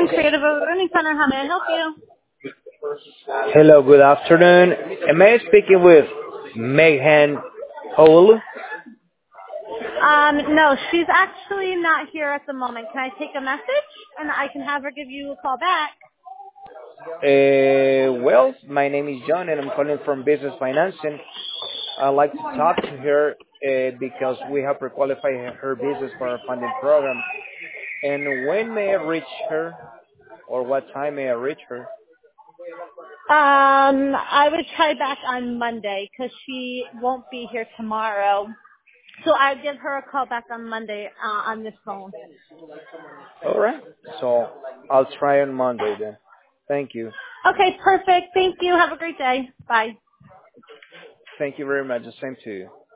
Creative Learning Center. How may I help you? Hello, good afternoon. Am I speaking with Megan Hole? No, she's actually not here at the moment. Can I take a message and I can have her give you a call back? Well, my name is John and I'm calling from Business Financing. I'd like to talk to her because we have pre-qualified her business for our funding program. And when may I reach her or what time may I reach her? I would try back on Monday 'cause she won't be here tomorrow. So I'll give her a call back on Monday on this phone. All right. So I'll try on Monday then. Thank you. Okay, perfect. Thank you. Have a great day. Bye. Thank you very much. The same to you.